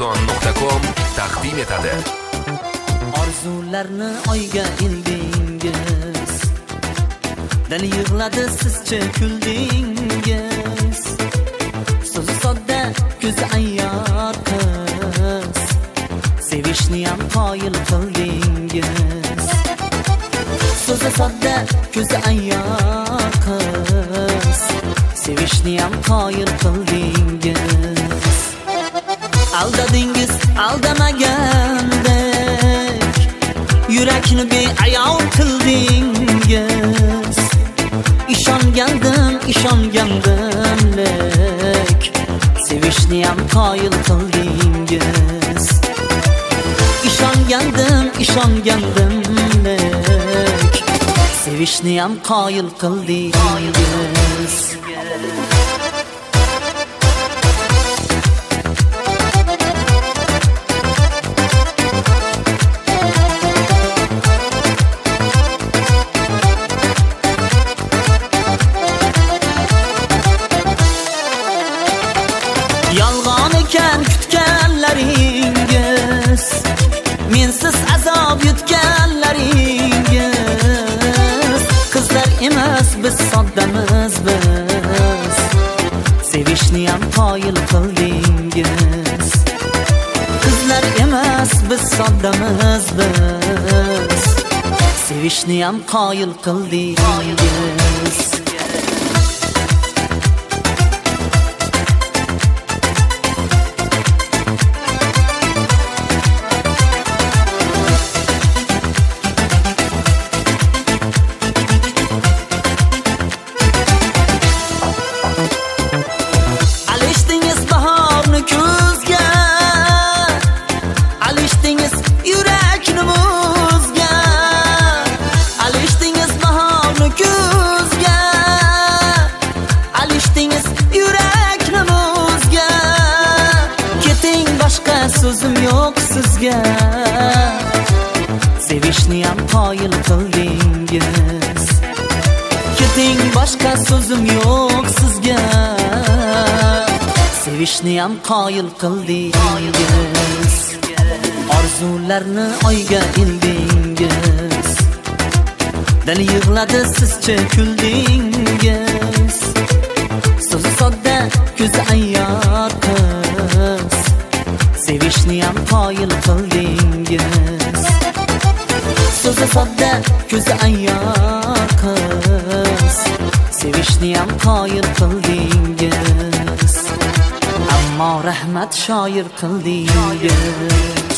Amazon.com taqdim etadi. Orzularni oyga ildingiz, dil yig'ladi sizcha kuldingiz. So'zi sodda, ko'zi ayyor qiz, sevishni ham qoyil qildingiz. So'zi sodda, ko'zi ayyor qiz, sevishni ham qoyil qildingiz. Aldadingiz aldamagandek, yurakni beayon qildingiz. ishongandim lek, sevishni ham qoyil qildingiz. ishongandim lek, sevishni ham qoyil qildingiz. Yolg'on ekan kutganlaringiz, mensiz azob yutganlaringiz. Qizlar emas biz soddamiz biz, sevishni ham qoyil qildingiz. Qizlar emas biz soddamiz biz, sevishni ham qoyil qildingiz. So'zim yo'q sizga, sevishni ham qoyil qildingiz. Keting, boshqa so'zim yo'q sizga, sevishni ham qoyil qildingiz. Orzularni oyga ildingiz, dil yig'ladi sizcha kuldingiz. So'zi sodda, ko'zi ayyor qiz, sevishni ham qoyil qildingiz. So'zi sodda, ko'zi ayyor qiz, sevishni ham qoyil qildingiz. Ammo rahmat shoir qildingiz.